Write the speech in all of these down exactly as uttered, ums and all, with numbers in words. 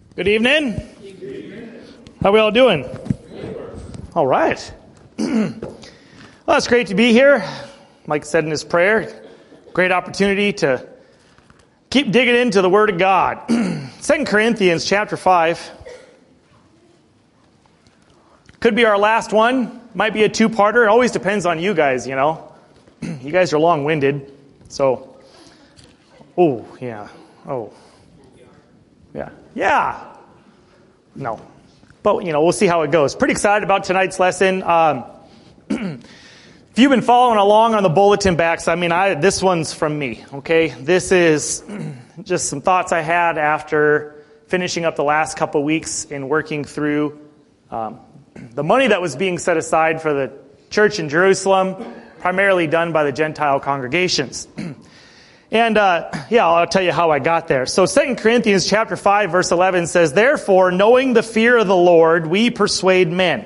Good evening. Good evening. How are we all doing? All right. Well, it's great to be here. Mike said in his prayer, great opportunity to keep digging into the Word of God. Second Corinthians chapter five. Could be our last one. Might be a two-parter. It always depends on you guys, you know. You guys are long-winded. So, oh, yeah. Oh, yeah. Yeah. No. But, you know, we'll see how it goes. Pretty excited about tonight's lesson. Um, if you've been following along on the bulletin backs, I mean, I, this one's from me, okay? This is just some thoughts I had after finishing up the last couple weeks in working through um, the money that was being set aside for the church in Jerusalem, primarily done by the Gentile congregations. And, uh, yeah, I'll tell you how I got there. So Second Corinthians chapter five, verse eleven says, "Therefore, knowing the fear of the Lord, we persuade men.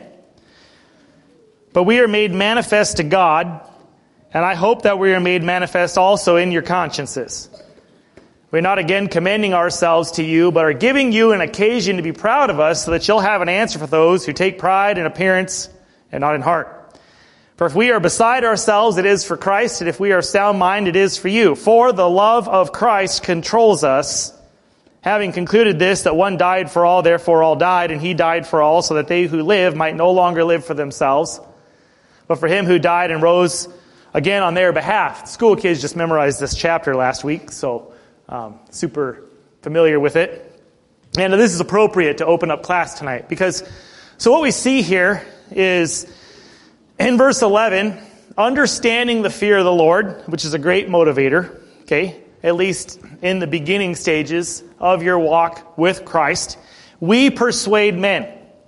But we are made manifest to God, and I hope that we are made manifest also in your consciences. We're not again commending ourselves to you, but are giving you an occasion to be proud of us, so that you'll have an answer for those who take pride in appearance and not in heart. For if we are beside ourselves, it is for Christ, and if we are sound mind, it is for you. For the love of Christ controls us, having concluded this, that one died for all, therefore all died, and he died for all, so that they who live might no longer live for themselves, but for him who died and rose again on their behalf." School kids just memorized this chapter last week, so um, super familiar with it. And this is appropriate to open up class tonight, because so what we see here is, in verse eleven, understanding the fear of the Lord, which is a great motivator, okay, at least in the beginning stages of your walk with Christ, we persuade men.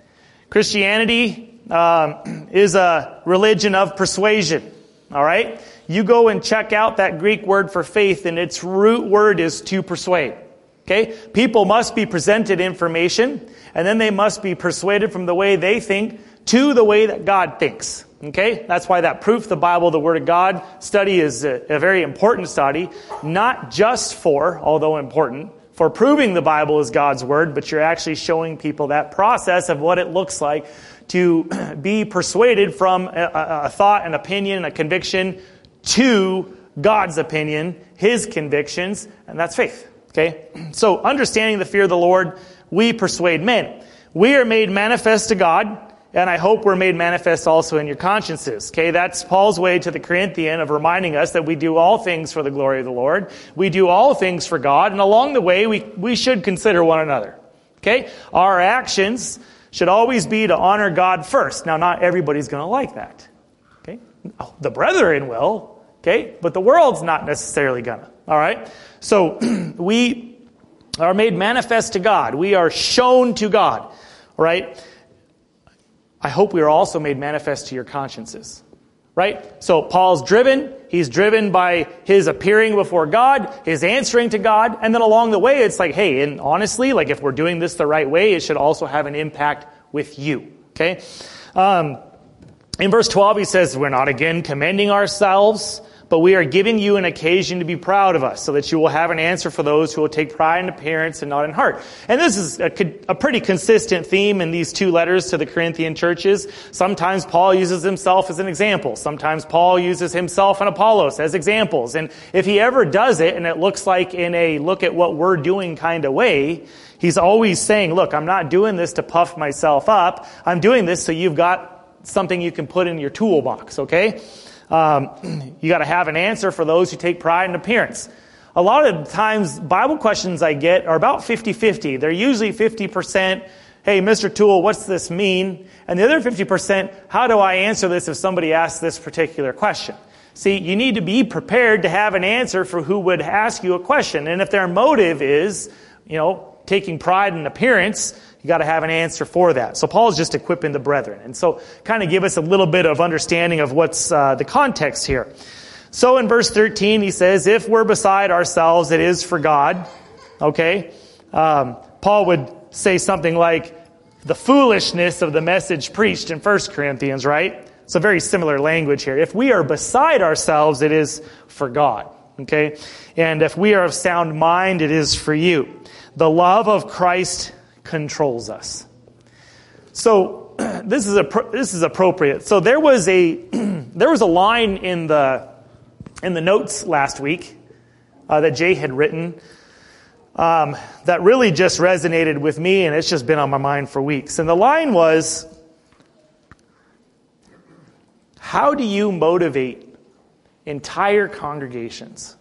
Christianity um, is a religion of persuasion, all right? You go and check out that Greek word for faith, and its root word is to persuade, okay? People must be presented information, and then they must be persuaded from the way they think to the way that God thinks. Okay, that's why that Proof the Bible, the Word of God study is a, a very important study, not just for, although important, for proving the Bible is God's Word, but you're actually showing people that process of what it looks like to be persuaded from a, a thought, an opinion, a conviction to God's opinion, His convictions, and that's faith. Okay, so understanding the fear of the Lord, we persuade men. We are made manifest to God, and I hope we're made manifest also in your consciences. Okay, that's Paul's way to the Corinthian of reminding us that we do all things for the glory of the Lord. We do all things for God, and along the way, we, we should consider one another. Okay, our actions should always be to honor God first. Now, not everybody's going to like that. Okay, oh, the brethren will. Okay, but the world's not necessarily gonna. All right, so we are made manifest to God. We are shown to God. All right. I hope we are also made manifest to your consciences, right? So Paul's driven. He's driven by his appearing before God, his answering to God, and then along the way, it's like, hey, and honestly, like if we're doing this the right way, it should also have an impact with you, okay? Um, in verse twelve, he says, "We're not again commending ourselves, but we are giving you an occasion to be proud of us, so that you will have an answer for those who will take pride in appearance and not in heart." And this is a, a pretty consistent theme in these two letters to the Corinthian churches. Sometimes Paul uses himself as an example. Sometimes Paul uses himself and Apollos as examples. And if he ever does it, and it looks like in a look at what we're doing kind of way, he's always saying, look, I'm not doing this to puff myself up. I'm doing this so you've got something you can put in your toolbox, okay? Um, you got to have an answer for those who take pride in appearance. A lot of times, Bible questions I get are about fifty-fifty. They're usually fifty percent, hey, Mister Toole, what's this mean? And the other fifty percent, how do I answer this if somebody asks this particular question? See, you need to be prepared to have an answer for who would ask you a question. And if their motive is, you know, taking pride in appearance, you got to have an answer for that. So Paul's just equipping the brethren. And so kind of give us a little bit of understanding of what's uh, the context here. So in verse thirteen, he says, if we're beside ourselves, it is for God. Okay? Um, Paul would say something like, the foolishness of the message preached in First Corinthians, right? It's a very similar language here. If we are beside ourselves, it is for God. Okay? And if we are of sound mind, it is for you. The love of Christ controls us. So this is a this is appropriate. So there was a there was a line in the in the notes last week uh, that Jay had written um, that really just resonated with me, and it's just been on my mind for weeks. And the line was, "How do you motivate entire congregations?"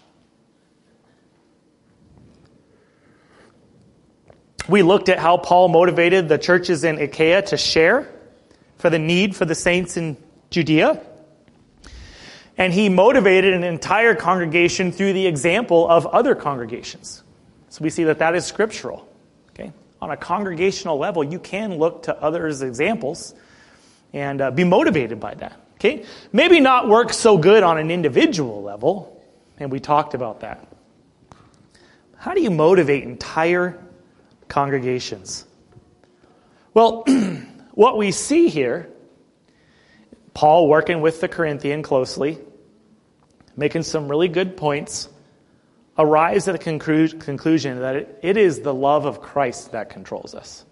We looked at how Paul motivated the churches in Achaia to share for the need for the saints in Judea. And he motivated an entire congregation through the example of other congregations. So we see that that is scriptural. Okay? On a congregational level, you can look to others' examples and uh, be motivated by that. Okay? Maybe not work so good on an individual level, and we talked about that. How do you motivate entire congregations? Well, what we see here, Paul working with the Corinthian closely, making some really good points, arrives at the conclu- conclusion that it, it is the love of Christ that controls us.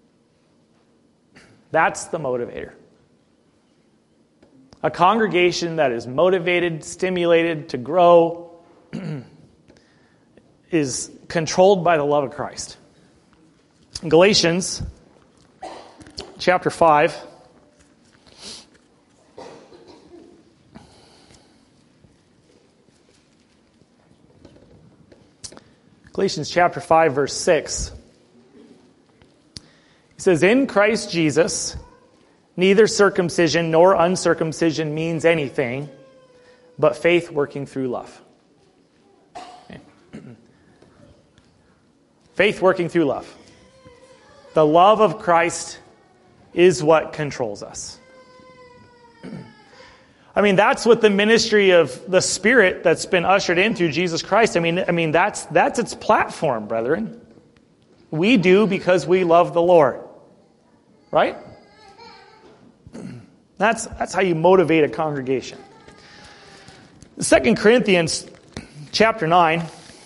That's the motivator. A congregation that is motivated, stimulated to grow, is controlled by the love of Christ. Galatians chapter five. Galatians chapter five, verse six. It says, "In Christ Jesus, neither circumcision nor uncircumcision means anything, but faith working through love." Okay. Faith working through love. The love of Christ is what controls us. I mean, that's what the ministry of the Spirit that's been ushered in through Jesus Christ. I mean, I mean that's that's its platform, brethren. We do because we love the Lord. Right? That's that's how you motivate a congregation. Second Corinthians chapter nine.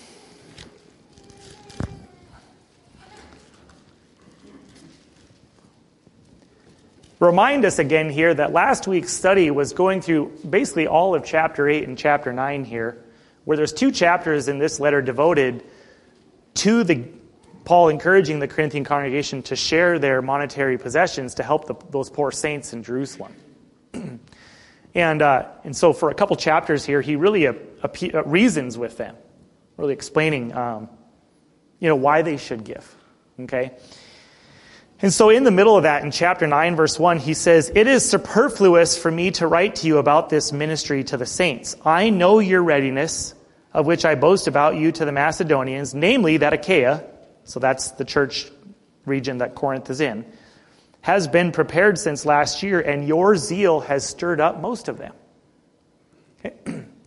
Remind us again here that last week's study was going through basically all of chapter eight and chapter nine here, where there's two chapters in this letter devoted to the Paul encouraging the Corinthian congregation to share their monetary possessions to help the, those poor saints in Jerusalem. and uh, and so for a couple chapters here, he really uh, uh, reasons with them, really explaining um, you know, why they should give. Okay? And so in the middle of that, in chapter nine, verse one, he says, "It is superfluous for me to write to you about this ministry to the saints. I know your readiness, of which I boast about you to the Macedonians, namely that Achaia," so that's the church region that Corinth is in, "has been prepared since last year, and your zeal has stirred up most of them." Okay.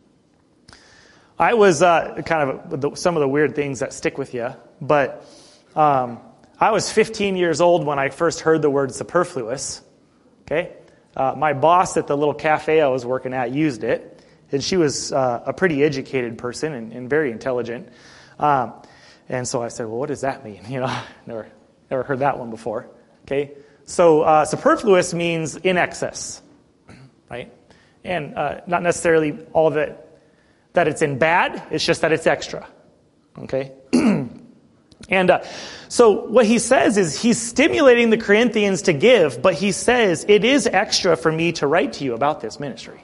I was uh, kind of some of the weird things that stick with you, but um, I was fifteen years old when I first heard the word superfluous. Okay, uh, my boss at the little cafe I was working at used it, and she was uh, a pretty educated person and, and very intelligent. Um, and so I said, "Well, what does that mean?" You know, never never heard that one before. Okay, so uh, superfluous means in excess, right? And uh, not necessarily all of it that it's in bad. It's just that it's extra. Okay. And uh, so what he says is he's stimulating the Corinthians to give, but he says, it is extra for me to write to you about this ministry.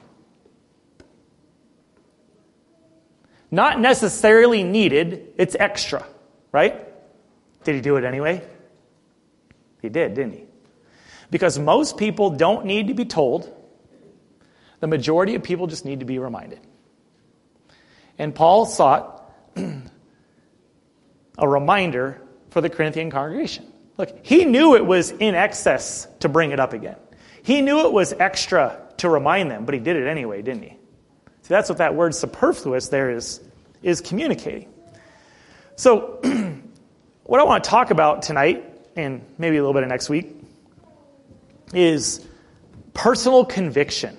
Not necessarily needed, it's extra, right? Did he do it anyway? He did, didn't he? Because most people don't need to be told. The majority of people just need to be reminded. And Paul sought a reminder for the Corinthian congregation. Look, he knew it was in excess to bring it up again. He knew it was extra to remind them, but he did it anyway, didn't he? See, that's what that word superfluous there is, is communicating. So, what I want to talk about tonight, and maybe a little bit of next week, is personal conviction.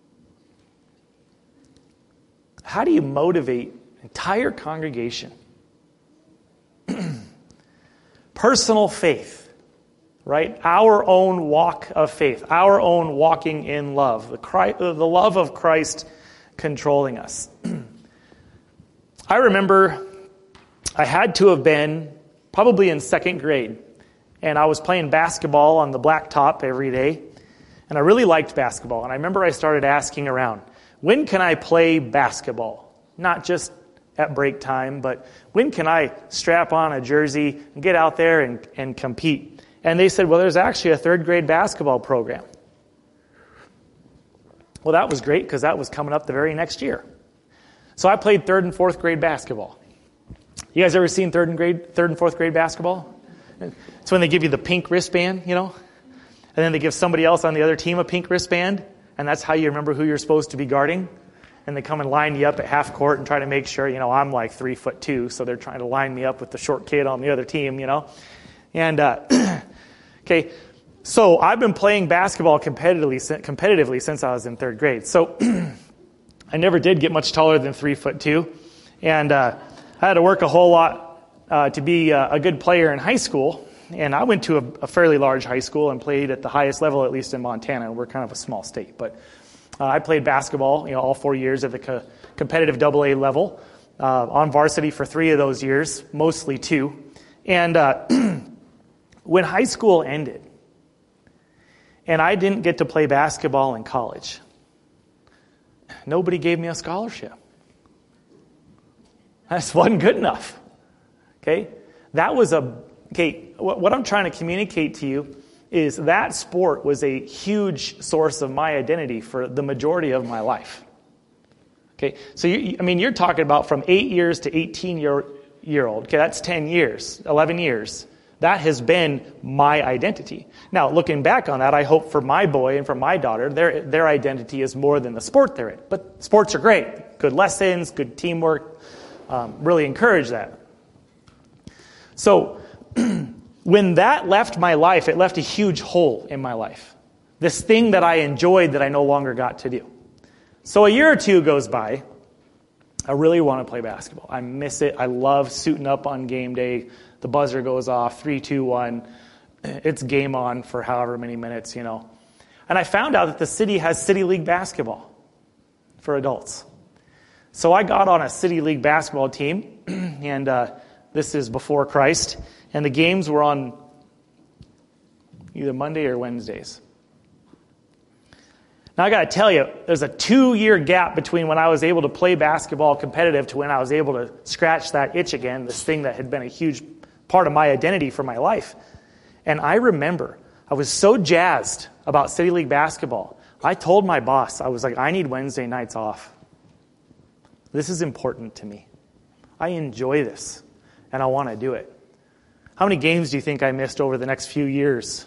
How do you motivate an entire congregation? personal faith, right? Our own walk of faith, our own walking in love, the, Christ, the love of Christ controlling us. I remember I had to have been probably in second grade, and I was playing basketball on the blacktop every day, and I really liked basketball. And I remember I started asking around, when can I play basketball? Not just at break time, but when can I strap on a jersey and get out there and, and compete? And they said, well, there's actually a third grade basketball program. Well, that was great because that was coming up the very next year. So I played third and fourth grade basketball. You guys ever seen third and grade, third and fourth grade basketball? It's when they give you the pink wristband, you know, and then they give somebody else on the other team a pink wristband, and that's how you remember who you're supposed to be guarding. And they come and line you up at half court and try to make sure, you know, I'm like three foot two, so they're trying to line me up with the short kid on the other team, you know. And uh, okay, so I've been playing basketball competitively, competitively since I was in third grade. So I never did get much taller than three foot two, and uh, I had to work a whole lot uh, to be uh, a good player in high school. And I went to a, a fairly large high school and played at the highest level, at least in Montana. We're kind of a small state, but uh, I played basketball, you know, all four years at the co- competitive double A level, uh, on varsity for three of those years, mostly two. And uh, when high school ended, and I didn't get to play basketball in college, nobody gave me a scholarship. That wasn't good enough. Okay? That was a, okay, what, what I'm trying to communicate to you is that sport was a huge source of my identity for the majority of my life. Okay? So, you, I mean, you're talking about from eight years to eighteen year, year old. Okay, that's ten years, eleven years. That has been my identity. Now, looking back on that, I hope for my boy and for my daughter, their their identity is more than the sport they're in. But sports are great. Good lessons, good teamwork. Um, really encourage that. So, when that left my life, it left a huge hole in my life. This thing that I enjoyed that I no longer got to do. So a year or two goes by. I really want to play basketball. I miss it. I love suiting up on game day. The buzzer goes off, three, two, one. It's game on for however many minutes, you know. And I found out that the city has City League basketball for adults. So I got on a City League basketball team, and uh, this is before Christ, and the games were on either Monday or Wednesdays. Now I got to tell you, there's a two-year gap between when I was able to play basketball competitive to when I was able to scratch that itch again, this thing that had been a huge part of my identity for my life. And I remember, I was so jazzed about City League basketball, I told my boss, I was like, I need Wednesday nights off. This is important to me. I enjoy this, and I want to do it. How many games do you think I missed over the next few years?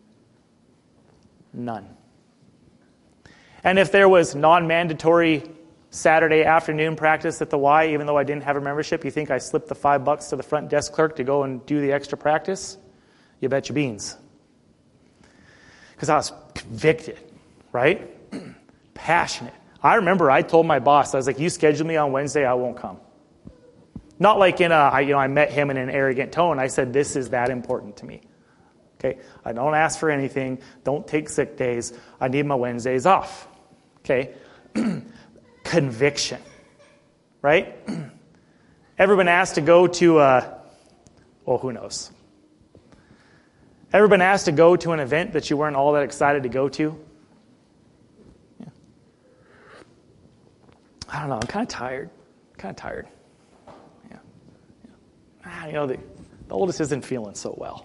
None. And if there was non-mandatory Saturday afternoon practice at the Y, even though I didn't have a membership, you think I slipped the five bucks to the front desk clerk to go and do the extra practice? You bet your beans. Because I was convicted, right? Passionate. I remember I told my boss, I was like, you schedule me on Wednesday, I won't come. Not like in a, I, you know, I met him in an arrogant tone. I said, this is that important to me. Okay, I don't ask for anything. Don't take sick days. I need my Wednesdays off. Okay, conviction, right? Ever been asked to go to, uh, well, who knows? Ever been asked to go to an event that you weren't all that excited to go to? Yeah. I don't know. I'm kind of tired. Kind of tired. Yeah. yeah. Ah, you know, the, the oldest isn't feeling so well.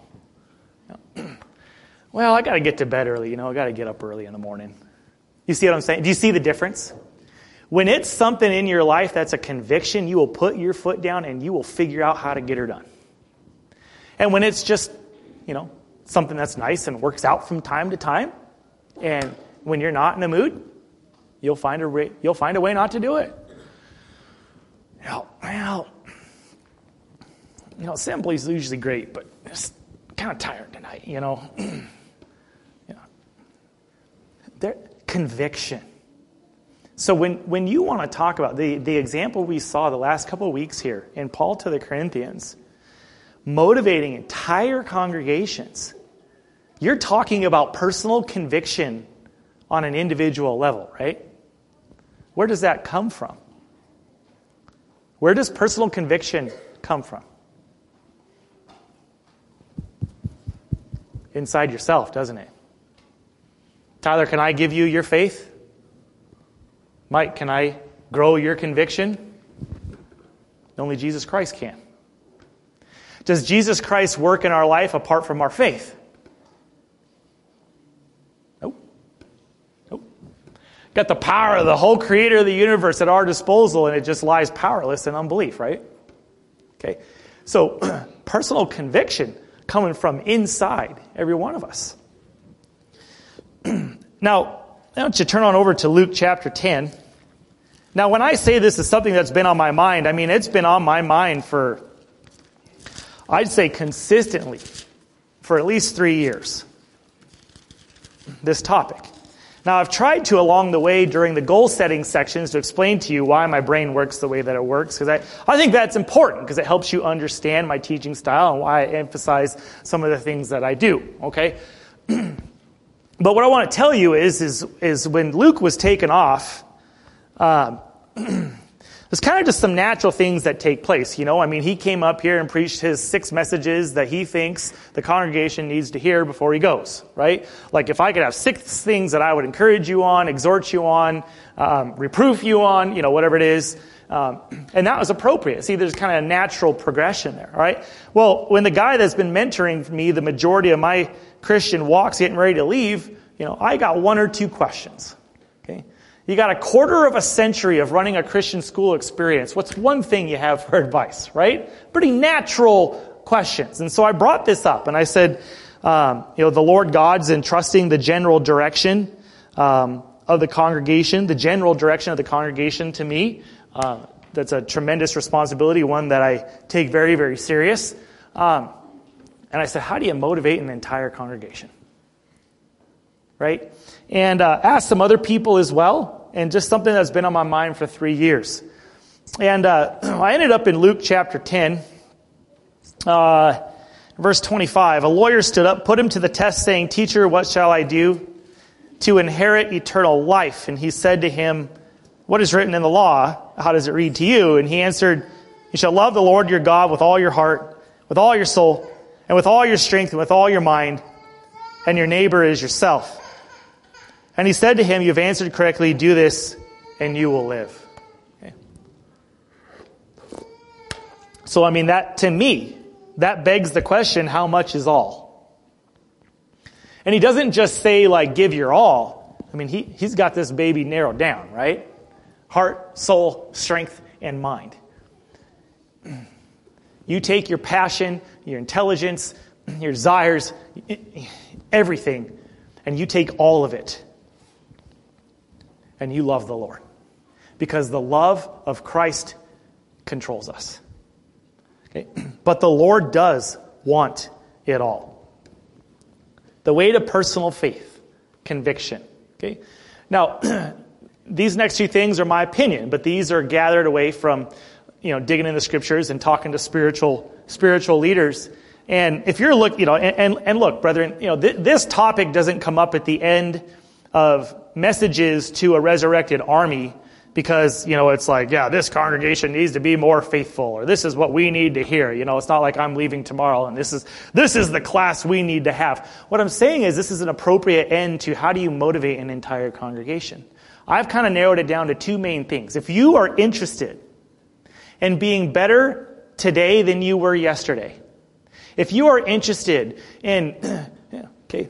Well, I got to get to bed early, you know, I got to get up early in the morning. You see what I'm saying? Do you see the difference? When it's something in your life that's a conviction, you will put your foot down and you will figure out how to get her done. And when it's just, you know, something that's nice and works out from time to time, and when you're not in the mood, you'll find a way, you'll find a way not to do it. You know, well, you know, assembly's usually great, but it's kind of tired tonight, you know. yeah. There, conviction. So when, when you want to talk about the, the example we saw the last couple of weeks here in Paul to the Corinthians, motivating entire congregations. You're talking about personal conviction on an individual level, right? Where does that come from? Where does personal conviction come from? Inside yourself, doesn't it? Tyler, can I give you your faith? Mike, can I grow your conviction? Only Jesus Christ can. Does Jesus Christ work in our life apart from our faith? Nope. Nope. Got the power of the whole creator of the universe at our disposal, and it just lies powerless in unbelief, right? Okay. So, personal conviction coming from inside every one of us. Now, I want you to turn on over to Luke chapter ten. Now, when I say this is something that's been on my mind, I mean, it's been on my mind for, I'd say consistently, for at least three years. This topic. Now, I've tried to, along the way, during the goal-setting sections, to explain to you why my brain works the way that it works, because I, I think that's important, because it helps you understand my teaching style and why I emphasize some of the things that I do, okay? But what I want to tell you is, is, is when Luke was taken off, um, there's kind of just some natural things that take place, you know? I mean, he came up here and preached his six messages that he thinks the congregation needs to hear before he goes, right? Like if I could have six things that I would encourage you on, exhort you on, um, reproof you on, you know, whatever it is, um, and that was appropriate. See, there's kind of a natural progression there, all right? Well, when the guy that's been mentoring me the majority of my Christian walk's getting ready to leave, you know, I got one or two questions, okay? You got a quarter of a century of running a Christian school experience. What's one thing you have for advice, right? Pretty natural questions. And so I brought this up and I said, um, you know, the Lord God's entrusting the general direction um, of the congregation, the general direction of the congregation to me. Uh, that's a tremendous responsibility, one that I take very, very serious. Um, and I said, how do you motivate an entire congregation? Right? And uh, asked some other people as well, and just something that's been on my mind for three years. And uh, I ended up in Luke chapter ten, uh, verse twenty-five. A lawyer stood up, put him to the test, saying, "Teacher, what shall I do to inherit eternal life?" And he said to him, "What is written in the law? How does it read to you?" And he answered, "You shall love the Lord your God with all your heart, with all your soul, and with all your strength, and with all your mind, and your neighbor is yourself." And he said to him, "You've answered correctly. Do this, and you will live." Okay. So, I mean, that to me, that begs the question, how much is all? And he doesn't just say, like, give your all. I mean, he, he's got this baby narrowed down, right? Heart, soul, strength, and mind. You take your passion, your intelligence, your desires, everything, and you take all of it. And you love the Lord. Because the love of Christ controls us. Okay? But the Lord does want it all. The way to personal faith, conviction. Okay? Now, these next two things are my opinion, but these are gathered away from, you know, digging in the scriptures and talking to spiritual spiritual leaders. And if you're look, you know, and, and, and look, brethren, you know, th- this topic doesn't come up at the end of messages to a resurrected army because, you know, it's like, yeah, this congregation needs to be more faithful, or this is what we need to hear. You know, it's not like I'm leaving tomorrow and this is this is the class we need to have. What I'm saying is this is an appropriate end to how do you motivate an entire congregation. I've kind of narrowed it down to two main things. If you are interested in being better today than you were yesterday, if you are interested in, yeah, okay,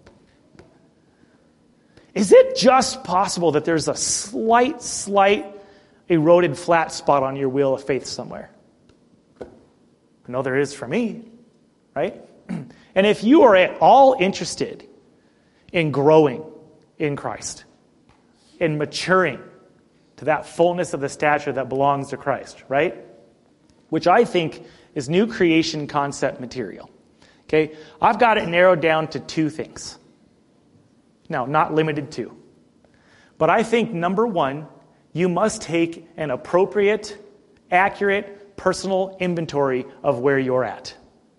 is it just possible that there's a slight, slight eroded flat spot on your wheel of faith somewhere? I know there is for me, right? And if you are at all interested in growing in Christ, in maturing to that fullness of the stature that belongs to Christ, right? Which I think is new creation concept material. Okay? I've got it narrowed down to two things. Now, not limited to. But I think, number one, you must take an appropriate, accurate, personal inventory of where you're at.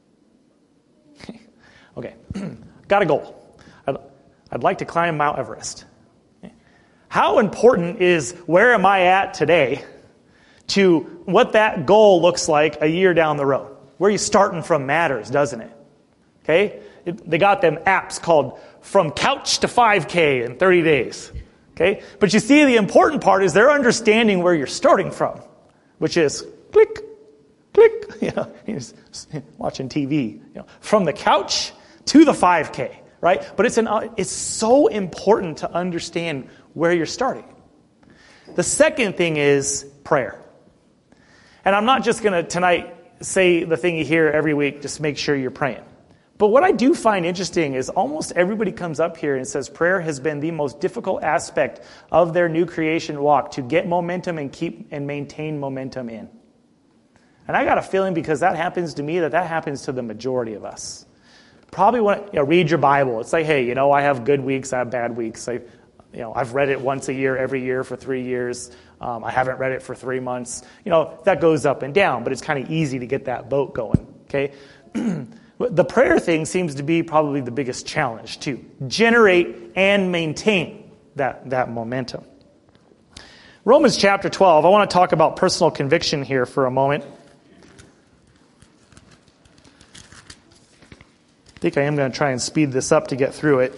Okay, got a goal. I'd, I'd like to climb Mount Everest. How important is where am I at today to what that goal looks like a year down the road? Where you're starting from matters, doesn't it? Okay? It, they got them apps called From Couch to five K in thirty days. Okay? But you see, the important part is they're understanding where you're starting from, which is click, click, you know, he's watching T V, you know, from the couch to the five K, right? But it's an it's so important to understand where you're starting. The second thing is prayer. And I'm not just going to tonight say the thing you hear every week, just make sure you're praying. But what I do find interesting is almost everybody comes up here and says prayer has been the most difficult aspect of their new creation walk to get momentum and keep and maintain momentum in. And I got a feeling because that happens to me that that happens to the majority of us. Probably when you know, read your Bible. It's like, hey, you know, I have good weeks, I have bad weeks. I You know, I've read it once a year, every year for three years. Um, I haven't read it for three months. You know, that goes up and down, but it's kind of easy to get that boat going, okay? The prayer thing seems to be probably the biggest challenge, too. Generate and maintain that, that momentum. Romans chapter twelve, I want to talk about personal conviction here for a moment. I think I am going to try and speed this up to get through it.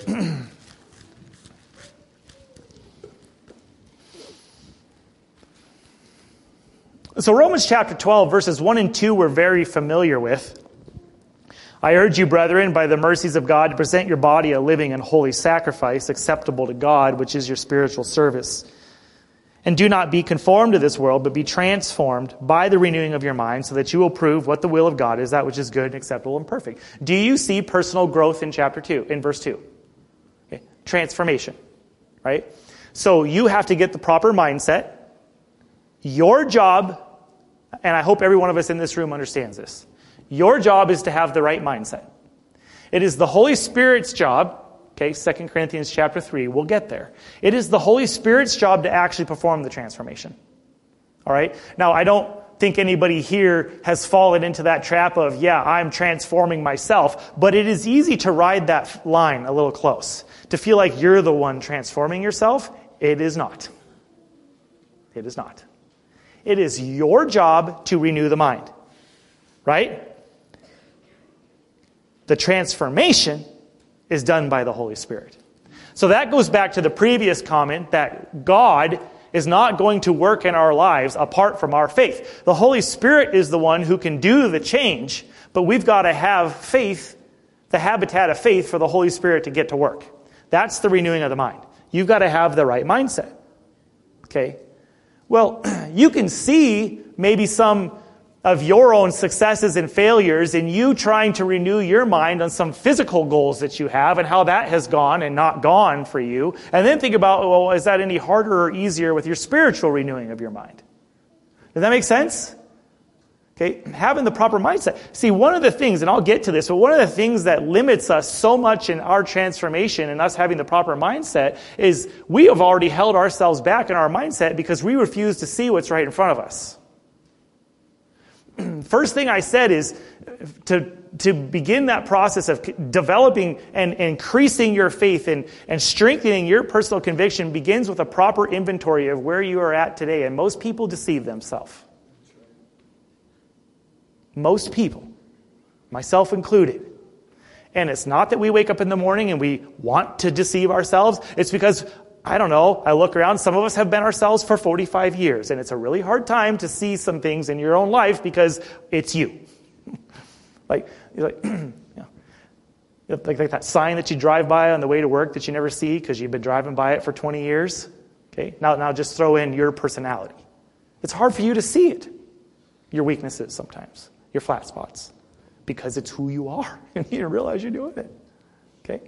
So Romans chapter twelve, verses one and two, we're very familiar with. I urge you, brethren, by the mercies of God, to present your body a living and holy sacrifice, acceptable to God, which is your spiritual service. And do not be conformed to this world, but be transformed by the renewing of your mind, so that you will prove what the will of God is, that which is good and acceptable and perfect. Do you see personal growth in chapter two, in verse two? Okay. Transformation, right? So you have to get the proper mindset. Your job, and I hope every one of us in this room understands this, your job is to have the right mindset. It is the Holy Spirit's job, okay, Second Corinthians chapter three, we'll get there. It is the Holy Spirit's job to actually perform the transformation. All right? Now, I don't think anybody here has fallen into that trap of, yeah, I'm transforming myself, but it is easy to ride that line a little close, to feel like you're the one transforming yourself. It is not. It is not. It is your job to renew the mind, right? The transformation is done by the Holy Spirit. So that goes back to the previous comment that God is not going to work in our lives apart from our faith. The Holy Spirit is the one who can do the change, but we've got to have faith, the habitat of faith for the Holy Spirit to get to work. That's the renewing of the mind. You've got to have the right mindset. Okay? Well, you can see maybe some of your own successes and failures in you trying to renew your mind on some physical goals that you have and how that has gone and not gone for you. And then think about, well, is that any harder or easier with your spiritual renewing of your mind? Does that make sense? Okay, having the proper mindset. See, one of the things, and I'll get to this, but one of the things that limits us so much in our transformation and us having the proper mindset is we have already held ourselves back in our mindset because we refuse to see what's right in front of us. First thing I said is to, to begin that process of developing and increasing your faith and, and strengthening your personal conviction begins with a proper inventory of where you are at today. And most people deceive themselves. Most people, myself included. And it's not that we wake up in the morning and we want to deceive ourselves. It's because, I don't know, I look around, some of us have been ourselves for forty-five years, and it's a really hard time to see some things in your own life because it's you. like, you're like, you know, like, like that sign that you drive by on the way to work that you never see because you've been driving by it for twenty years. Okay, now, now just throw in your personality. It's hard for you to see it. Your weaknesses sometimes. Your flat spots, because it's who you are, and you didn't realize you're doing it. Okay?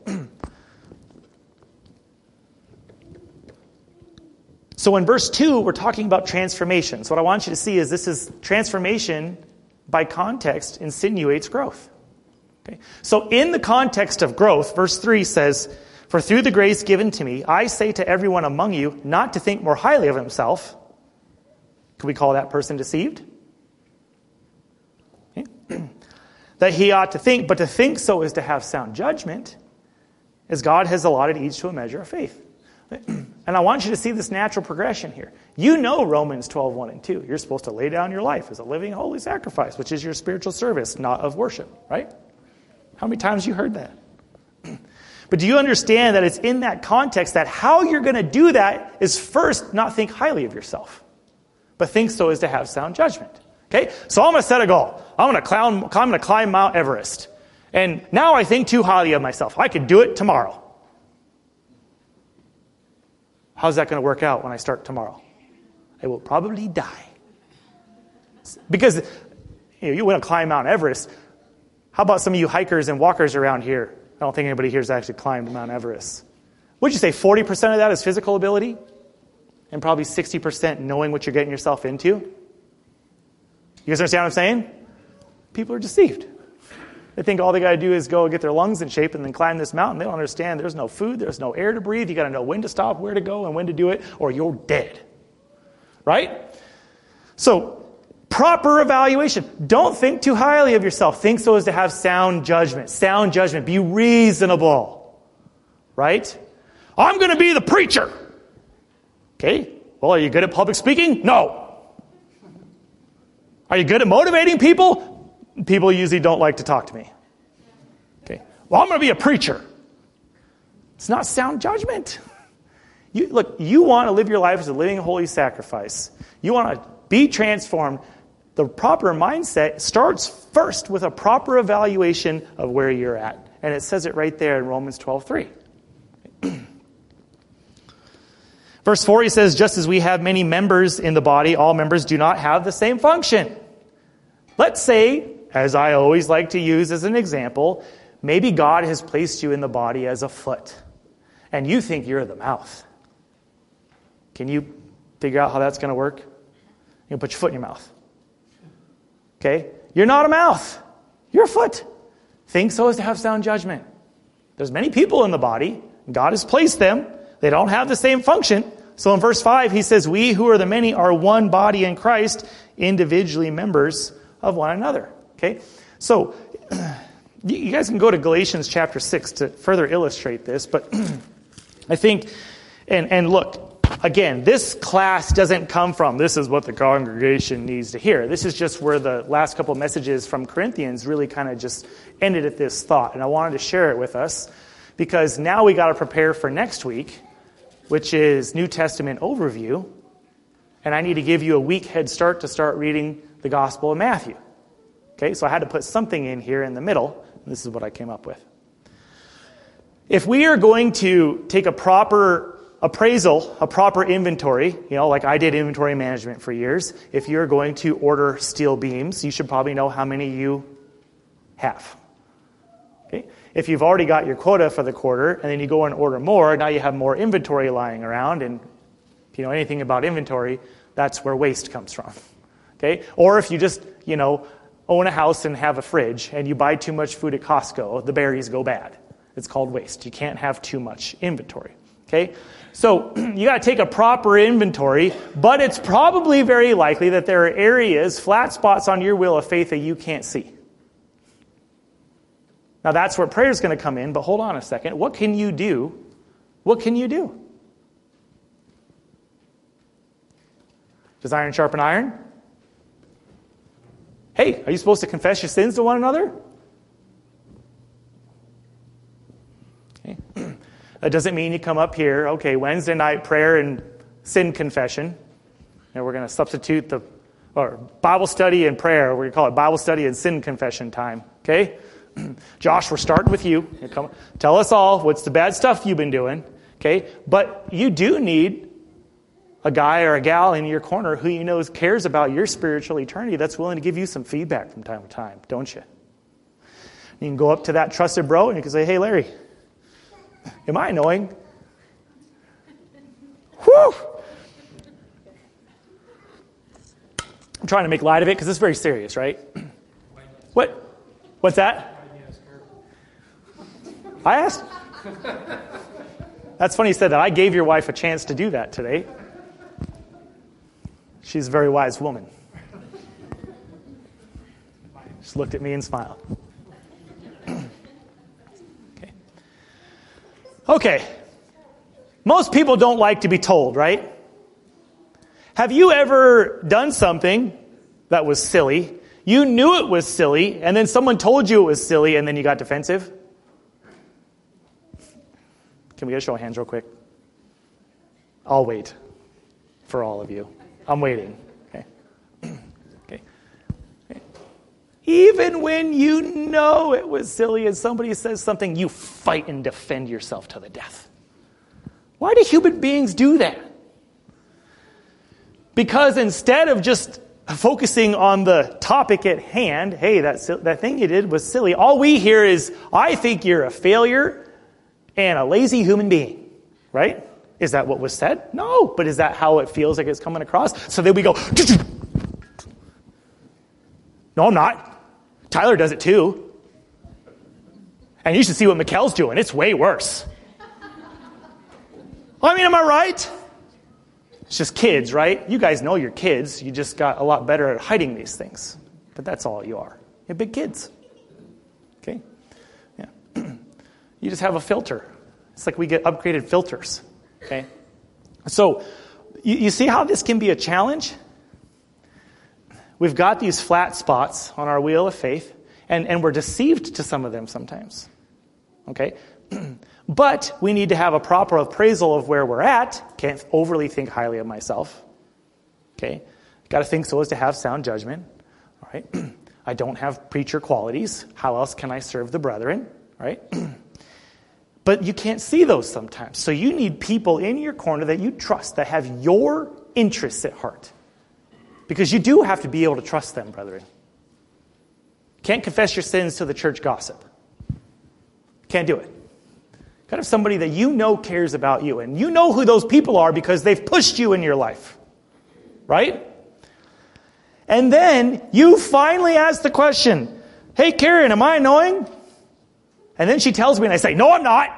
So in verse two, we're talking about transformation. So what I want you to see is this is transformation by context insinuates growth. Okay? So in the context of growth, verse three says, "For through the grace given to me, I say to everyone among you not to think more highly of himself." Could we call that person deceived? that he ought to think, but to think so is to have sound judgment, as God has allotted each to a measure of faith. And I want you to see this natural progression here. You know Romans twelve, one and two. You're supposed to lay down your life as a living holy sacrifice, which is your spiritual service, not of worship, right? How many times have you heard that? But do you understand that it's in that context that how you're going to do that is first not think highly of yourself, but think so as to have sound judgment. Okay? So I'm going to set a goal. I'm going to climb, I'm going to climb Mount Everest. And now I think too highly of myself. I could do it tomorrow. How's that going to work out when I start tomorrow? I will probably die. Because you know, you want to climb Mount Everest. How about some of you hikers and walkers around here? I don't think anybody here has actually climbed Mount Everest. Would you say forty percent of that is physical ability? And probably sixty percent knowing what you're getting yourself into? You guys understand what I'm saying? People are deceived. They think all they got to do is go get their lungs in shape and then climb this mountain. They don't understand there's no food, there's no air to breathe. You got to know when to stop, where to go, and when to do it, or you're dead. Right? So, proper evaluation. Don't think too highly of yourself. Think so as to have sound judgment. Sound judgment. Be reasonable. Right? I'm going to be the preacher. Okay. Well, are you good at public speaking? No. Are you good at motivating people? People usually don't like to talk to me. Okay. Well, I'm going to be a preacher. It's not sound judgment. You, look, you want to live your life as a living holy sacrifice. You want to be transformed. The proper mindset starts first with a proper evaluation of where you're at. And it says it right there in Romans twelve three. Verse four, he says, just as we have many members in the body, all members do not have the same function. Let's say, as I always like to use as an example, maybe God has placed you in the body as a foot, and you think you're the mouth. Can you figure out how that's going to work? You put your foot in your mouth. Okay? You're not a mouth. You're a foot. Think so as to have sound judgment. There's many people in the body. God has placed them. They don't have the same function. So in verse five, he says, we who are the many are one body in Christ, individually members of one another. Okay? So, you guys can go to Galatians chapter six to further illustrate this, but I think, and, and look, again, this class doesn't come from, this is what the congregation needs to hear. This is just where the last couple of messages from Corinthians really kind of just ended at this thought. And I wanted to share it with us because now we got to prepare for next week, which is New Testament overview. And I need to give you a week head start to start reading the Gospel of Matthew. Okay, so I had to put something in here in the middle. This is what I came up with. If we are going to take a proper appraisal, a proper inventory, you know, like I did inventory management for years, if you're going to order steel beams, you should probably know how many you have. Okay? If you've already got your quota for the quarter, and then you go and order more, now you have more inventory lying around, and if you know anything about inventory, that's where waste comes from. Okay? Or if you just, you know, own a house and have a fridge, and you buy too much food at Costco, the berries go bad. It's called waste. You can't have too much inventory. Okay? So you got to take a proper inventory, but it's probably very likely that there are areas, flat spots on your wheel of faith that you can't see. Now that's where prayer is going to come in, but hold on a second. What can you do? What can you do? Does iron sharpen iron? Hey, are you supposed to confess your sins to one another? Okay. That doesn't mean you come up here, okay, Wednesday night prayer and sin confession. And we're going to substitute the or Bible study and prayer. We're going to call it Bible study and sin confession time. Okay? Josh, we're starting with you. You come, tell us all what's the bad stuff you've been doing. Okay? But you do need a guy or a gal in your corner who you know cares about your spiritual eternity that's willing to give you some feedback from time to time, don't you? You can go up to that trusted bro and you can say, hey, Larry, am I annoying? Whew! I'm trying to make light of it because it's very serious, right? What? What's that? I asked. That's funny you said that. I gave your wife a chance to do that today. She's a very wise woman. Just looked at me and smiled. Okay. Most people don't like to be told, right? Have you ever done something that was silly? You knew it was silly, and then someone told you it was silly, and then you got defensive? Can we get a show of hands real quick? I'll wait for all of you. I'm waiting. Okay. Okay. Okay. Even when you know it was silly and somebody says something, you fight and defend yourself to the death. Why do human beings do that? Because instead of just focusing on the topic at hand, hey, that, that thing you did was silly, all we hear is, I think you're a failure and a lazy human being, right? Is that what was said? No, but is that how it feels like it's coming across? So then we go, no, I'm not. Tyler does it too. And you should see what Mikkel's doing. It's way worse. I mean, am I right? It's just kids, right? You guys know you're kids. You just got a lot better at hiding these things. But that's all you are. You're big kids. Okay? Yeah. You just have a filter. It's like we get upgraded filters. Okay? So, you, you see how this can be a challenge? We've got these flat spots on our wheel of faith, and, and we're deceived to some of them sometimes. Okay? But we need to have a proper appraisal of where we're at. Can't overly think highly of myself. Okay? Got to think so as to have sound judgment. All right? I don't have preacher qualities. How else can I serve the brethren? Right? But you can't see those sometimes. So you need people in your corner that you trust, that have your interests at heart. Because you do have to be able to trust them, brethren. Can't confess your sins to the church gossip. Can't do it. Got to have somebody that you know cares about you. And you know who those people are because they've pushed you in your life. Right? And then you finally ask the question, hey, Karen, am I annoying? And then she tells me and I say, no, I'm not.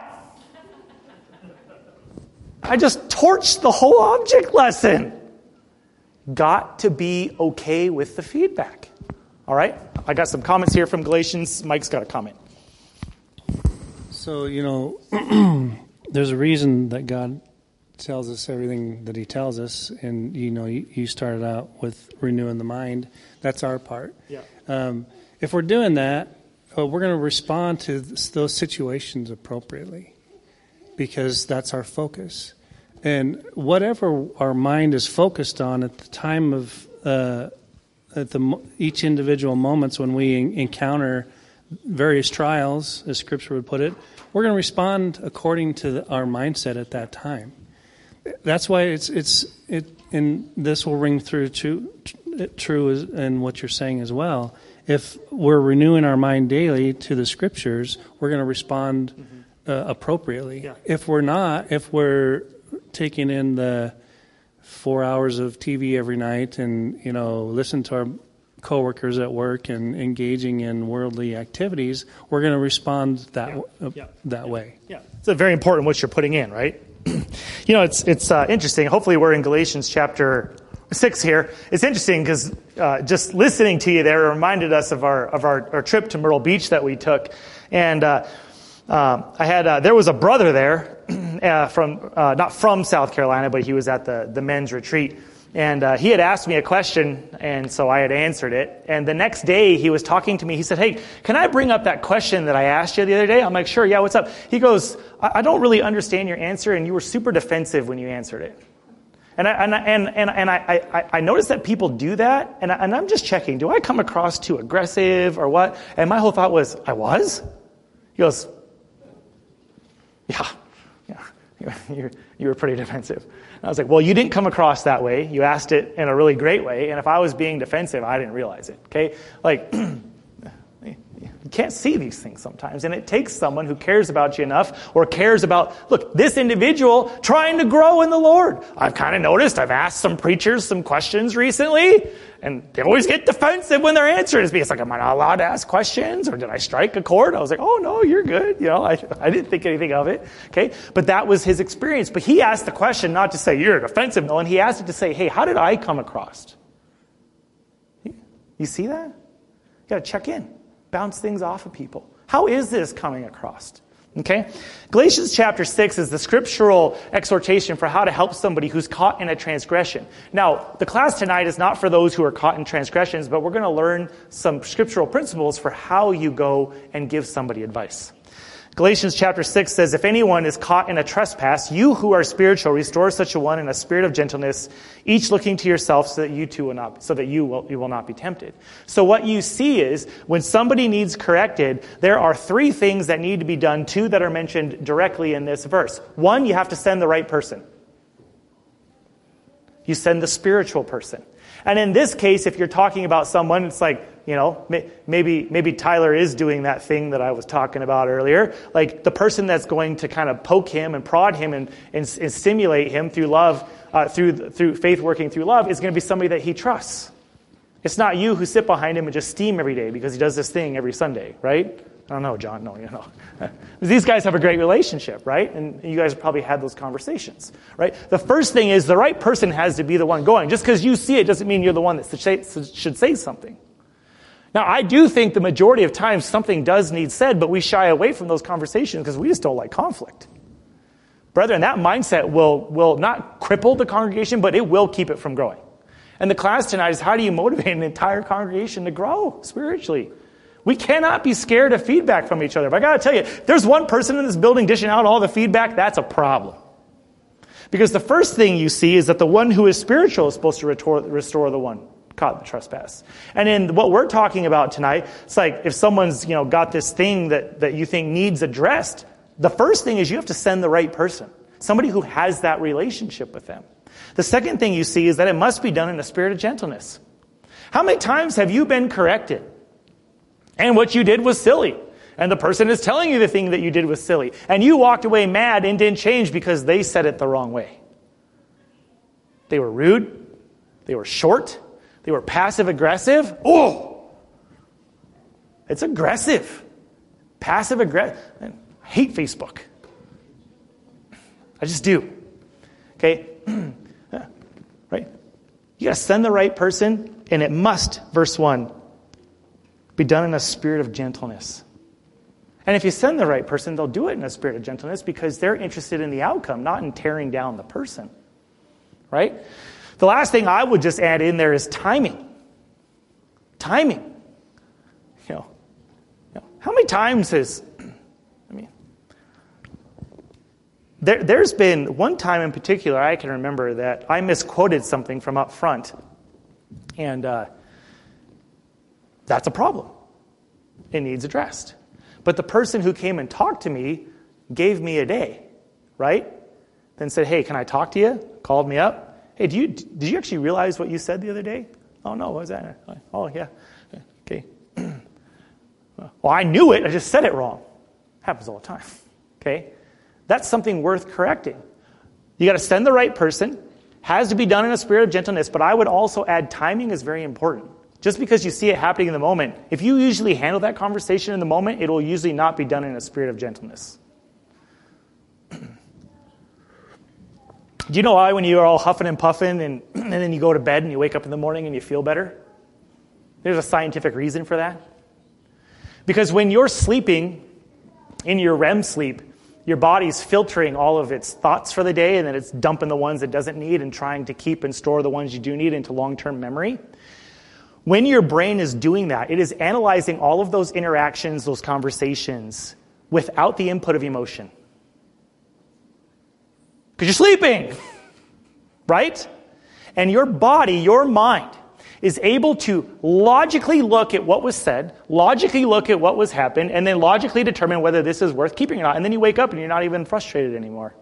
I just torched the whole object lesson. Got to be okay with the feedback. All right? I got some comments here from Galatians. Mike's got a comment. So, you know, there's a reason that God tells us everything that he tells us. And, you know, you, you started out with renewing the mind. That's our part. Yeah. Um, if we're doing that, uh, we're going to respond to those situations appropriately because that's our focus. And whatever our mind is focused on at the time of uh, at the each individual moments when we encounter various trials, as Scripture would put it, we're going to respond according to the, our mindset at that time. That's why it's it's it, and this will ring through true true in what you're saying as well. If we're renewing our mind daily to the Scriptures, we're going to respond mm-hmm. uh, appropriately. Yeah. If we're not, if we're taking in the four hours of T V every night and you know listen to our coworkers at work and engaging in worldly activities, we're going to respond that yeah. Uh, yeah. that yeah. way. Yeah, it's a very important what you're putting in, right? You know, it's it's uh, interesting. Hopefully, we're in Galatians chapter six here. It's interesting because uh, just listening to you there reminded us of our of our, our trip to Myrtle Beach that we took, and uh, uh, I had uh, there was a brother there uh, from uh, not from South Carolina, but he was at the the men's retreat. And uh, he had asked me a question, and so I had answered it. And the next day, he was talking to me. He said, hey, can I bring up that question that I asked you the other day? I'm like, sure, yeah, what's up? He goes, I, I don't really understand your answer, and you were super defensive when you answered it. And I, and I, and, and, and I, I, I noticed that people do that, and, I, and I'm just checking. Do I come across too aggressive or what? And my whole thought was, I was? He goes, yeah, yeah, you you were pretty defensive. I was like, well, you didn't come across that way. You asked it in a really great way. And if I was being defensive, I didn't realize it. Okay? Like, you can't see these things sometimes. And it takes someone who cares about you enough or cares about, look, this individual trying to grow in the Lord. I've kind of noticed, I've asked some preachers some questions recently, and they always get defensive when they're answering. It's like, am I not allowed to ask questions? Or did I strike a chord? I was like, oh, no, you're good. You know, I, I didn't think anything of it. Okay? But that was his experience. But he asked the question not to say, you're defensive, Nolan. He asked it to say, hey, how did I come across? You see that? You got to check in. Bounce things off of people. How is this coming across? Okay? Galatians chapter six is the scriptural exhortation for how to help somebody who's caught in a transgression. Now, the class tonight is not for those who are caught in transgressions, but we're going to learn some scriptural principles for how you go and give somebody advice. Galatians chapter six says, if anyone is caught in a trespass, you who are spiritual, restore such a one in a spirit of gentleness, each looking to yourself so that you too will not, so that you will, you will not be tempted. So what you see is when somebody needs corrected, there are three things that need to be done, two that are mentioned directly in this verse. One, you have to send the right person. You send the spiritual person. And in this case, if you're talking about someone, it's like, you know, maybe maybe Tyler is doing that thing that I was talking about earlier. Like the person that's going to kind of poke him and prod him and, and, and stimulate him through love, uh, through through faith working through love is going to be somebody that he trusts. It's not you who sit behind him and just steam every day because he does this thing every Sunday, right? I don't know, John. No, you know. These guys have a great relationship, right? And you guys probably had those conversations, right? The first thing is the right person has to be the one going. Just because you see it doesn't mean you're the one that should say something. Now, I do think the majority of times something does need said, but we shy away from those conversations because we just don't like conflict. Brethren, that mindset will, will not cripple the congregation, but it will keep it from growing. And the class tonight is how do you motivate an entire congregation to grow spiritually? We cannot be scared of feedback from each other. But I got to tell you, if there's one person in this building dishing out all the feedback, that's a problem. Because the first thing you see is that the one who is spiritual is supposed to restore, restore the one caught in the trespass. And in what we're talking about tonight, it's like if someone's, you know, got this thing that, that you think needs addressed, the first thing is you have to send the right person. Somebody who has that relationship with them. The second thing you see is that it must be done in a spirit of gentleness. How many times have you been corrected? And what you did was silly. And the person is telling you the thing that you did was silly. And you walked away mad and didn't change because they said it the wrong way. They were rude. They were short. They were passive aggressive. Oh! It's aggressive. Passive aggressive. I hate Facebook. I just do. Okay? Right? You got to send the right person, and it must, verse one, be done in a spirit of gentleness. And if you send the right person, they'll do it in a spirit of gentleness because they're interested in the outcome, not in tearing down the person. Right? The last thing I would just add in there is timing. Timing. You know, you know how many times has, I mean, there, there's been one time in particular I can remember that I misquoted something from up front. And uh, that's a problem. It needs addressed. But the person who came and talked to me gave me a day, right? Then said, hey, can I talk to you? Called me up. Hey, do you, did you actually realize what you said the other day? Oh, no, what was that? Oh, yeah. Okay. Well, I knew it. I just said it wrong. Happens all the time. Okay? That's something worth correcting. You got to send the right person. Has to be done in a spirit of gentleness, but I would also add timing is very important. Just because you see it happening in the moment, if you usually handle that conversation in the moment, it will usually not be done in a spirit of gentleness. Do you know why when you're all huffing and puffing and, and then you go to bed and you wake up in the morning and you feel better? There's a scientific reason for that. Because when you're sleeping in your R E M sleep, your body's filtering all of its thoughts for the day and then it's dumping the ones it doesn't need and trying to keep and store the ones you do need into long-term memory. When your brain is doing that, it is analyzing all of those interactions, those conversations, without the input of emotion. Because you're sleeping, right? And your body, your mind, is able to logically look at what was said, logically look at what was happened, and then logically determine whether this is worth keeping or not. And then you wake up and you're not even frustrated anymore.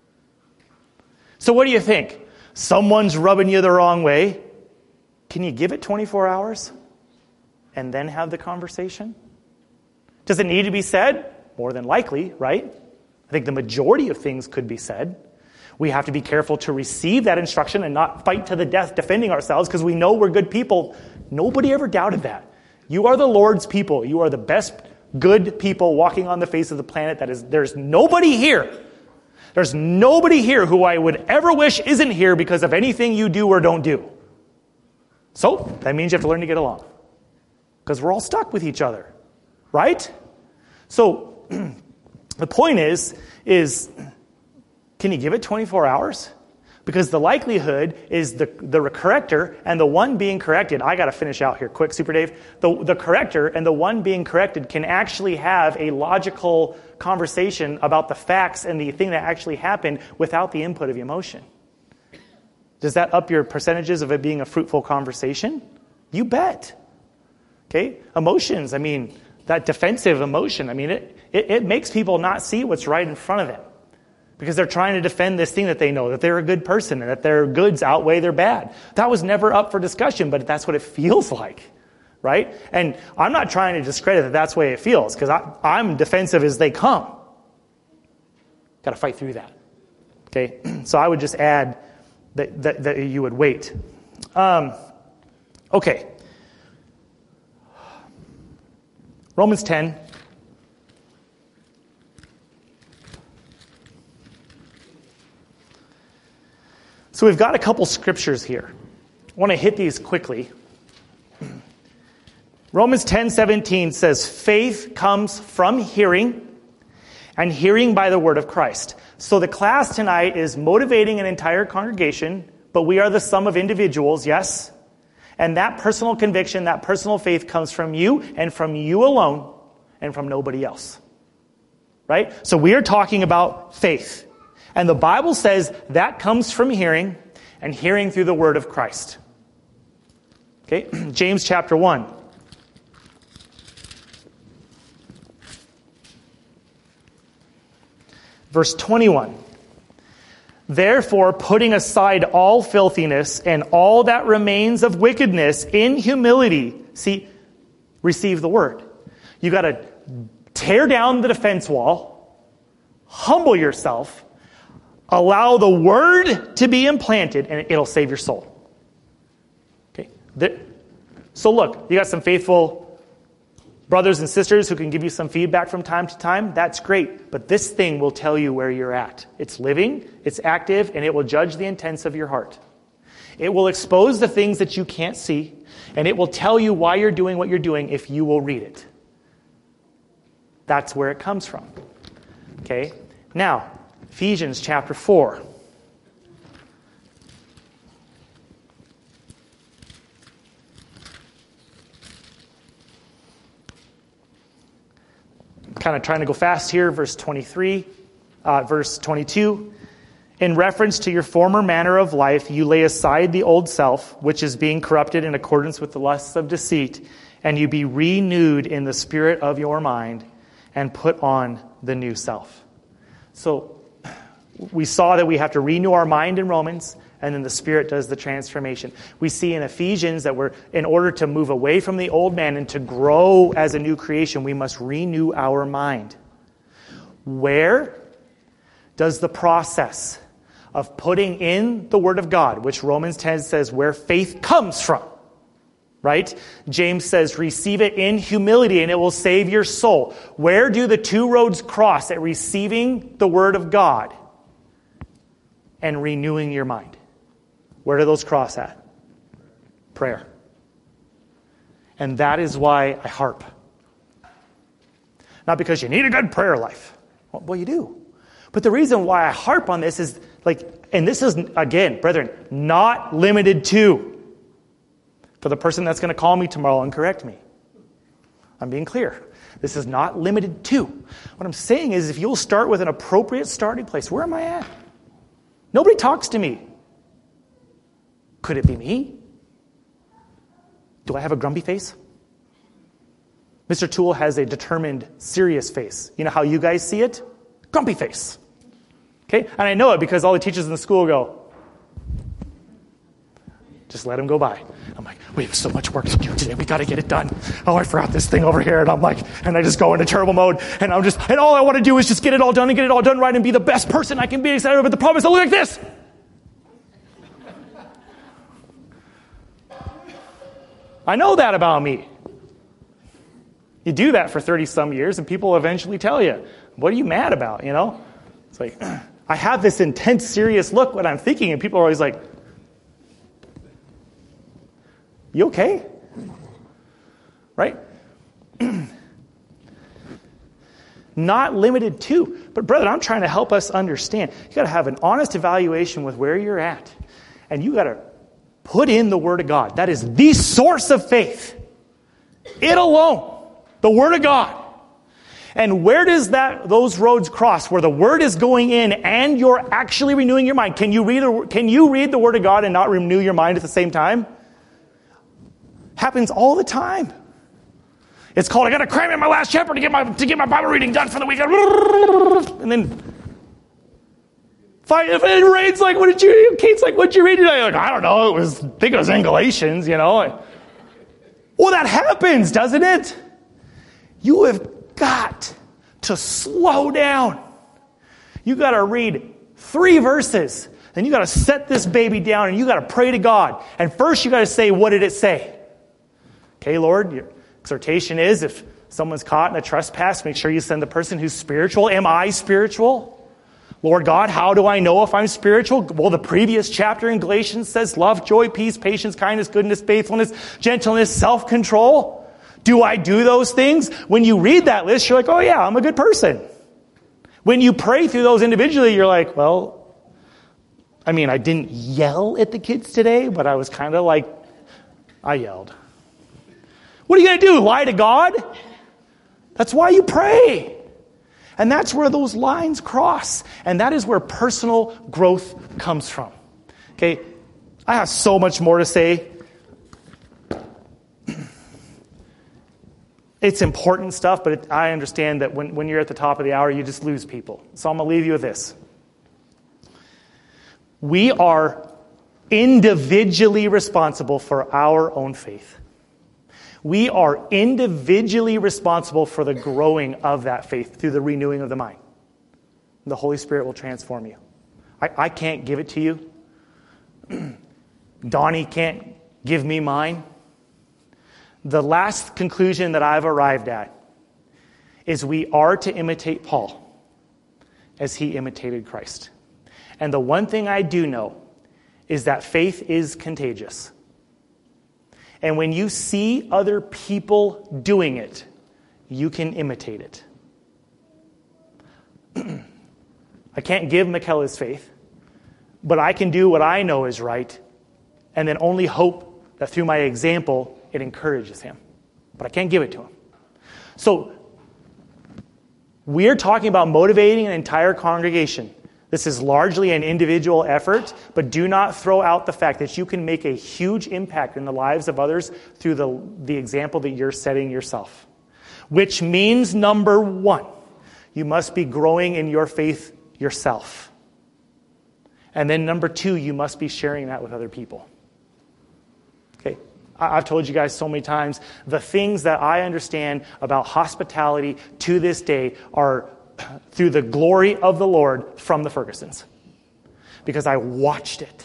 So what do you think? Someone's rubbing you the wrong way. Can you give it twenty-four hours and then have the conversation? Does it need to be said? More than likely, right? I think the majority of things could be said. We have to be careful to receive that instruction and not fight to the death defending ourselves because we know we're good people. Nobody ever doubted that. You are the Lord's people. You are the best good people walking on the face of the planet. That is, there's nobody here. There's nobody here who I would ever wish isn't here because of anything you do or don't do. So that means you have to learn to get along because we're all stuck with each other, right? So The point is, is can you give it twenty-four hours? Because the likelihood is the, the corrector and the one being corrected, I got to finish out here quick, Super Dave. The, the corrector and the one being corrected can actually have a logical conversation about the facts and the thing that actually happened without the input of emotion. Does that up your percentages of it being a fruitful conversation? You bet. Okay? Emotions, I mean, that defensive emotion, I mean, it, it, it makes people not see what's right in front of them. Because they're trying to defend this thing that they know, that they're a good person and that their goods outweigh their bad. That was never up for discussion, but that's what it feels like, right? And I'm not trying to discredit that that's the way it feels, because I'm defensive as they come. Got to fight through that, okay? So I would just add that, that, that you would wait. Um, okay. Romans ten. So we've got a couple scriptures here. I want to hit these quickly. Romans ten seventeen says, faith comes from hearing, and hearing by the word of Christ. So the class tonight is motivating an entire congregation, but we are the sum of individuals, yes? And that personal conviction, that personal faith comes from you, and from you alone, and from nobody else. Right? So we are talking about faith. And the Bible says that comes from hearing, and hearing through the word of Christ. Okay, James chapter one. Verse twenty-one. Therefore, putting aside all filthiness and all that remains of wickedness in humility, see, receive the word. You got to tear down the defense wall, humble yourself, allow the word to be implanted, and it'll save your soul. Okay. So look, you got some faithful brothers and sisters who can give you some feedback from time to time. That's great. But this thing will tell you where you're at. It's living, it's active, and it will judge the intents of your heart. It will expose the things that you can't see, and it will tell you why you're doing what you're doing if you will read it. That's where it comes from. Okay. Now, Ephesians chapter four. I'm kind of trying to go fast here. Verse twenty-three, uh, verse twenty-two. In reference to your former manner of life, you lay aside the old self, which is being corrupted in accordance with the lusts of deceit, and you be renewed in the spirit of your mind, and put on the new self. So, we saw that we have to renew our mind in Romans, and then the Spirit does the transformation. We see in Ephesians that we're, in order to move away from the old man and to grow as a new creation, we must renew our mind. Where does the process of putting in the Word of God, which Romans ten says where faith comes from, right? James says, receive it in humility and it will save your soul. Where do the two roads cross at receiving the Word of God and renewing your mind? Where do those cross at? Prayer. And that is why I harp. Not because you need a good prayer life. Well, well, you do. But the reason why I harp on this is, like, and this is, again, brethren, not limited to, for the person that's going to call me tomorrow and correct me. I'm being clear. This is not limited to. What I'm saying is, if you'll start with an appropriate starting place, where am I at? Nobody talks to me. Could it be me? Do I have a grumpy face? Mister Toole has a determined, serious face. You know how you guys see it? Grumpy face. Okay? And I know it because all the teachers in the school go, just let him go by. I'm like, we have so much work to do today. We got to get it done. Oh, I forgot this thing over here. And I'm like, and I just go into terrible mode. And I'm just, and all I want to do is just get it all done and get it all done right and be the best person I can be excited about. But the problem is I look like this. I know that about me. You do that for thirty some years and people eventually tell you, what are you mad about, you know? It's like, I have this intense, serious look when I'm thinking and people are always like, you okay? Right? Not limited to. But brother, I'm trying to help us understand. You got to have an honest evaluation with where you're at. And you got to put in the Word of God. That is the source of faith. It alone. The Word of God. And where does that those roads cross? Where the Word is going in and you're actually renewing your mind. Can you read the, can you read the Word of God and not renew your mind at the same time? Happens all the time. It's called, I got to cram in my last chapter to get my to get my Bible reading done for the weekend. And then, if it rains, like, what did you, Kate's like, what did you read today? Like, I don't know, it was, I think it was in Galatians, you know. Well, that happens, doesn't it? You have got to slow down. You got to read three verses. Then you got to set this baby down and you got to pray to God. And first you got to say, what did it say? Okay, Lord, your exhortation is if someone's caught in a trespass, make sure you send the person who's spiritual. Am I spiritual? Lord God, how do I know if I'm spiritual? Well, the previous chapter in Galatians says love, joy, peace, patience, kindness, goodness, faithfulness, gentleness, self-control. Do I do those things? When you read that list, you're like, oh yeah, I'm a good person. When you pray through those individually, you're like, well, I mean, I didn't yell at the kids today, but I was kind of like, I yelled. What are you going to do? Lie to God? That's why you pray. And that's where those lines cross. And that is where personal growth comes from. Okay, I have so much more to say. It's important stuff, but it, I understand that when, when you're at the top of the hour, you just lose people. So I'm going to leave you with this. We are individually responsible for our own faith. We are individually responsible for the growing of that faith through the renewing of the mind. The Holy Spirit will transform you. I, I can't give it to you. Donnie can't give me mine. The last conclusion that I've arrived at is we are to imitate Paul as he imitated Christ. And the one thing I do know is that faith is contagious. And when you see other people doing it, you can imitate it. I can't give Michaela's faith, but I can do what I know is right, and then only hope that through my example, it encourages him. But I can't give it to him. So, we're talking about motivating an entire congregation. This is largely an individual effort, but do not throw out the fact that you can make a huge impact in the lives of others through the, the example that you're setting yourself. Which means, number one, you must be growing in your faith yourself. And then number two, you must be sharing that with other people. Okay, I've told you guys so many times, the things that I understand about hospitality to this day are through the glory of the Lord from the Fergusons. Because I watched it.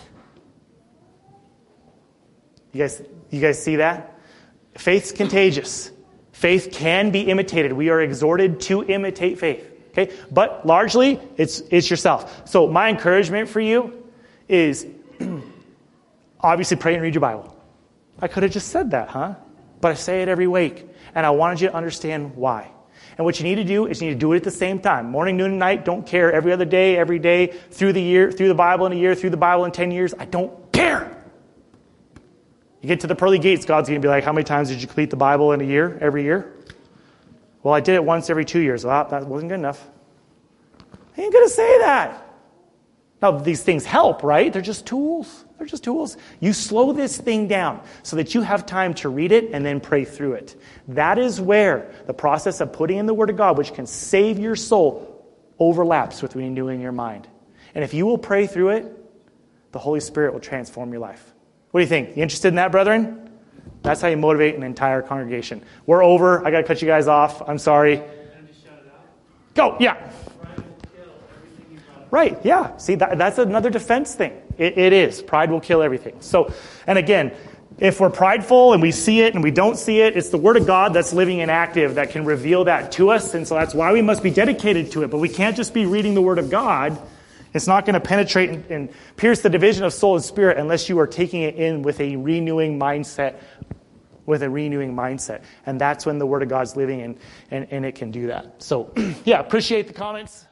You guys, you guys see that? Faith's contagious. Faith can be imitated. We are exhorted to imitate faith. Okay? But largely, it's it's yourself. So my encouragement for you is obviously pray and read your Bible. I could have just said that, huh? But I say it every week. And I wanted you to understand why. And what you need to do is you need to do it at the same time. Morning, noon, and night. Don't care. Every other day, every day, through the year, through the Bible in a year, through the Bible in ten years. I don't care. You get to the pearly gates, God's going to be like, how many times did you complete the Bible in a year, every year? Well, I did it once every two years. Well, that wasn't good enough. He ain't going to say that. Now, these things help, right? They're just tools. They're just tools. You slow this thing down so that you have time to read it and then pray through it. That is where the process of putting in the Word of God, which can save your soul, overlaps with renewing your mind. And if you will pray through it, the Holy Spirit will transform your life. What do you think? You interested in that, brethren? That's how you motivate an entire congregation. We're over. I got to cut you guys off. I'm sorry. Go. Yeah. Right, yeah. See, that, that's another defense thing. It, it is. Pride will kill everything. So, and again, if we're prideful and we see it and we don't see it, it's the Word of God that's living and active that can reveal that to us. And so that's why we must be dedicated to it. But we can't just be reading the Word of God. It's not going to penetrate and, and pierce the division of soul and spirit unless you are taking it in with a renewing mindset with a renewing mindset. And that's when the Word of God's living, and, and, and it can do that. So, yeah, appreciate the comments.